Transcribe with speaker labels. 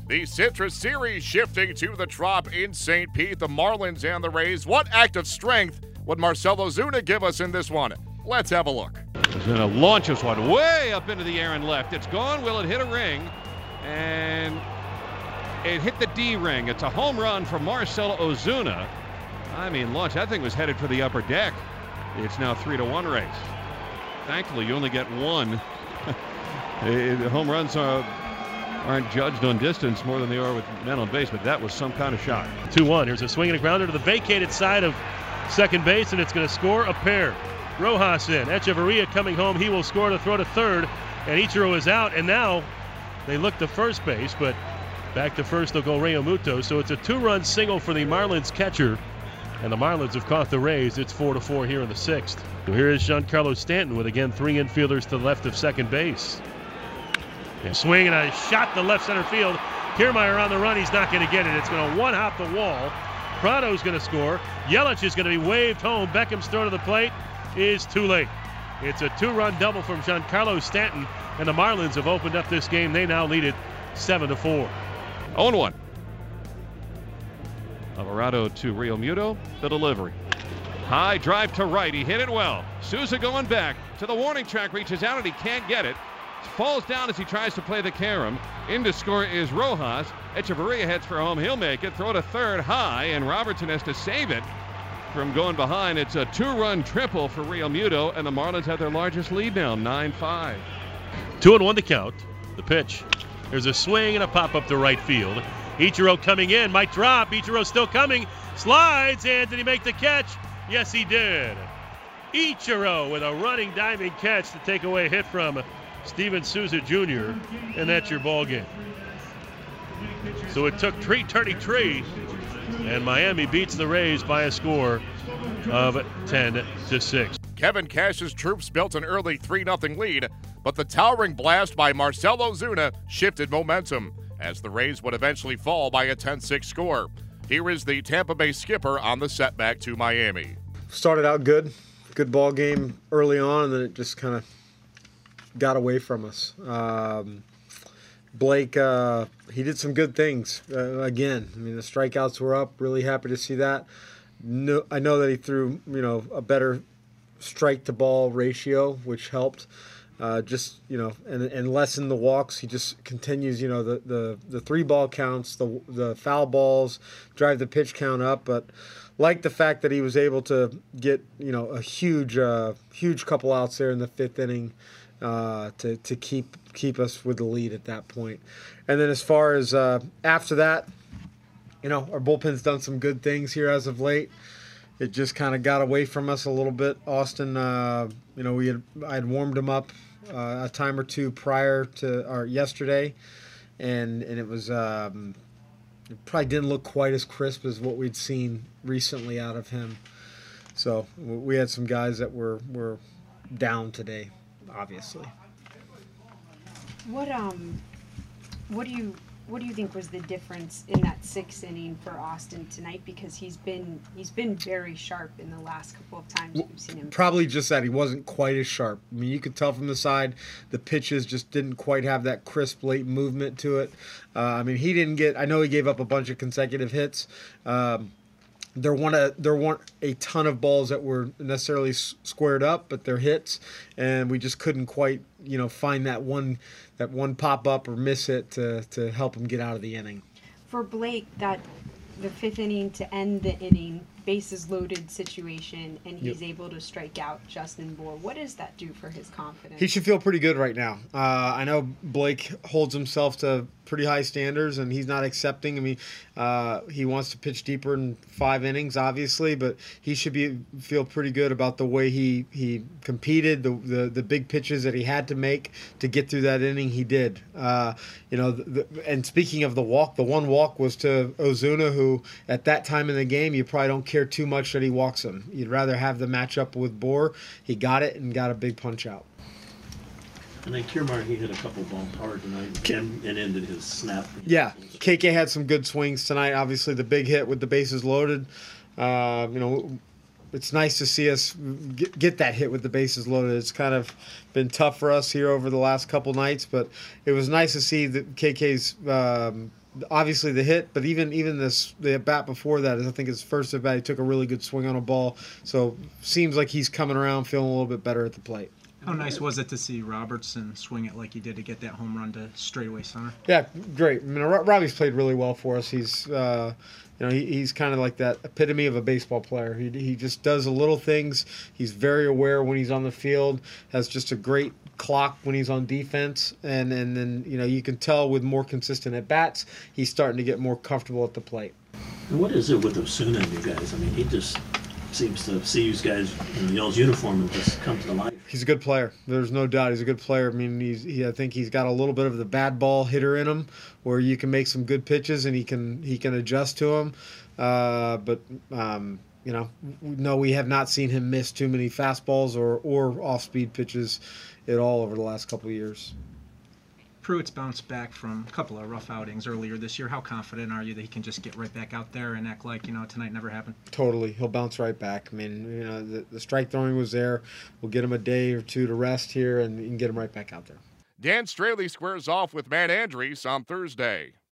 Speaker 1: The Citrus Series shifting to the Trop in St. Pete. The Marlins and the Rays. What act of strength would Marcell Ozuna give us in this one? Let's have a look.
Speaker 2: Ozuna launches one way up into the air and left. It's gone. Will it hit a ring? And it hit the D ring. It's a home run for Marcell Ozuna. I mean, launch. That thing was headed for the upper deck. It's now 3-1 race. Thankfully, you only get one. The home runs aren't judged on distance more than they are with men on base, but that was some kind of shot.
Speaker 3: 2-1. Here's a swing and a grounder to the vacated side of second base, and it's going to score a pair. Rojas in. Echeverria coming home. He will score to throw to third, and Ichiro is out. And now they look to first base, but back to first they'll go Realmuto. So it's a 2-run single for the Marlins catcher, and the Marlins have caught the Rays. It's 4-4 here in the sixth. So here is Giancarlo Stanton with, again, 3 infielders to the left of second base. A swing and a shot to left center field. Kiermaier on the run. He's not going to get it. It's going to one-hop the wall. Prado's going to score. Yelich is going to be waved home. Beckham's throw to the plate is too late. It's a 2-run double from Giancarlo Stanton, and the Marlins have opened up this game. They now lead it 7-4.
Speaker 2: 0-1. Alvarado to Realmuto. The delivery. High drive to right. He hit it well. Souza going back to the warning track. Reaches out and he can't get it. Falls down as he tries to play the carom. In to score is Rojas. Echeverria heads for home. He'll make it. Throw to third high, and Robertson has to save it from going behind. It's a 2-run triple for Realmuto, and the Marlins have their largest lead now, 9-5.
Speaker 3: 2-1 to count. The pitch. There's a swing and a pop-up to right field. Ichiro coming in. Might drop. Ichiro still coming. Slides, and did he make the catch? Yes, he did. Ichiro with a running diving catch to take away a hit from Steven Souza Jr., and that's your ball game. So it took 3:33, and Miami beats the Rays by a score of 10-6.
Speaker 1: Kevin Cash's troops built an early 3-0 lead, but the towering blast by Marcell Ozuna shifted momentum as the Rays would eventually fall by a 10-6 score. Here is the Tampa Bay skipper on the setback to Miami.
Speaker 4: Started out good ball game early on, and then it just kind of got away from us. Blake, he did some good things again. I mean, the strikeouts were up. Really happy to see that. No, I know that he threw, a better strike to ball ratio, which helped. And lessen the walks. He just continues, the 3-ball counts, the foul balls, drive the pitch count up. But like the fact that he was able to get, a huge couple outs there in the 5th inning. To keep us with the lead at that point. And then as far as after that, our bullpen's done some good things here as of late. It just kind of got away from us a little bit. Austin, I had warmed him up a time or two prior to yesterday, and it was it probably didn't look quite as crisp as what we'd seen recently out of him. So we had some guys that were down today. Obviously.
Speaker 5: What do you think was the difference in that 6th inning for Austin tonight? Because he's been very sharp in the last couple of times we've seen him.
Speaker 4: Probably just that he wasn't quite as sharp. I mean, you could tell from the side the pitches just didn't quite have that crisp late movement to it. He didn't get. I know he gave up a bunch of consecutive hits. There weren't a ton of balls that were necessarily squared up, but they're hits, and we just couldn't quite, find that one pop up or miss hit to help him get out of the inning.
Speaker 5: For Blake, the 5th inning to end the inning, bases loaded situation, and he's able to strike out Justin Bour. What does that do for his confidence?
Speaker 4: He should feel pretty good right now. I know Blake holds himself to pretty high standards, and he's not accepting. I mean, he wants to pitch deeper in 5 innings, obviously, but he should feel pretty good about the way he competed, the big pitches that he had to make to get through that inning. He did. And speaking of the walk, the one walk was to Ozuna, who at that time in the game you probably don't care too much that he walks him. You'd rather have the matchup with Bour. He got it and got a big punch out.
Speaker 6: And then Kiermaier, he hit a couple balls hard tonight and ended his snap.
Speaker 4: Yeah, KK had some good swings tonight. Obviously, the big hit with the bases loaded. It's nice to see us get that hit with the bases loaded. It's kind of been tough for us here over the last couple nights, but it was nice to see that KK's obviously the hit, but even the at bat before that, I think his first at bat, he took a really good swing on a ball. So seems like he's coming around, feeling a little bit better at the plate.
Speaker 7: How nice was it to see Robertson swing it like he did to get that home run to straightaway center?
Speaker 4: Yeah, great. I mean, Robbie's played really well for us. He's he's kind of like that epitome of a baseball player. He just does the little things. He's very aware when he's on the field. Has just a great clock when he's on defense, and then you can tell with more consistent at bats, he's starting to get more comfortable at the plate.
Speaker 6: And what is it with Osuna and you guys? I mean, he just seems to see you guys in y'all's uniform and just come to life.
Speaker 4: He's a good player. There's no doubt he's a good player. I mean, I think he's got a little bit of the bad ball hitter in him, where you can make some good pitches and he can adjust to them. No, we have not seen him miss too many fastballs or off-speed pitches at all over the last couple of years.
Speaker 7: Pruitt's bounced back from a couple of rough outings earlier this year. How confident are you that he can just get right back out there and act like, tonight never happened?
Speaker 4: Totally. He'll bounce right back. I mean, the strike throwing was there. We'll get him a day or two to rest here, and you can get him right back out there.
Speaker 1: Dan Straley squares off with Matt Andrews on Thursday.